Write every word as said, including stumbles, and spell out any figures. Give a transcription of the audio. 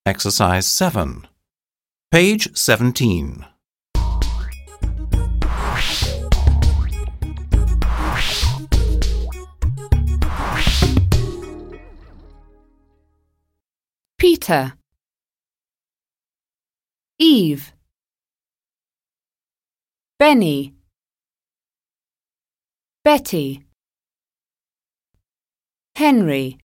Exercise seven. Page seventeen. Peter, Eve, Benny, Betty, Henry,